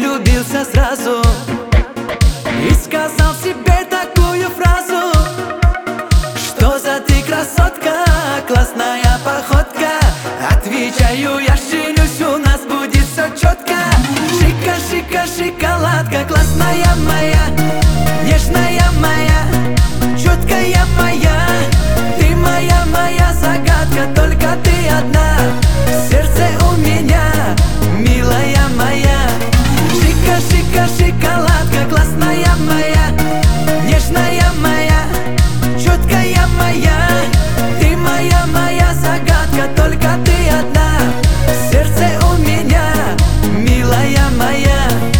влюбился сразу и сказал себе такую фразу: что за ты красотка, классная походка. Отвечаю я: женюсь, у нас будет все четко. Шика, шика, шоколадка, классная моя, нежная моя, четкая моя. Ты моя, моя загадка, только ты одна в сердце у меня, милая моя. Шика, шика, шоколадка, классная моя, нежная моя, четкая моя. Ты моя, моя загадка, только ты одна в сердце у меня, милая моя.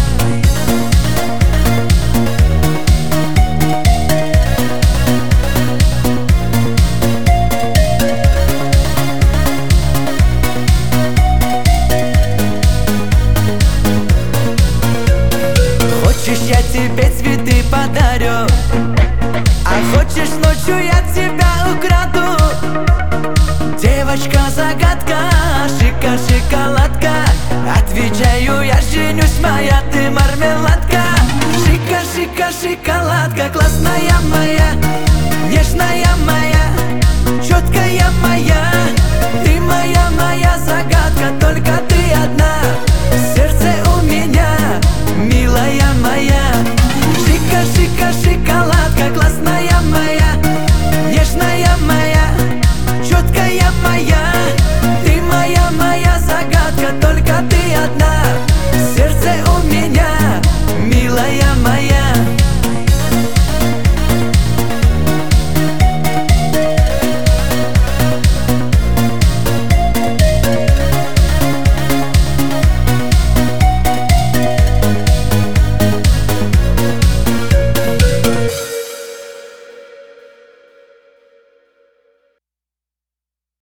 Хочешь, я тебе цветы подарю, а хочешь, ночью я тебя украду. Девочка-загадка, шика, шоколадка. Отвечаю я: женюсь, моя ты мармеладка. Шика, шика, шоколадка, классная моя, нежная моя, четкая моя.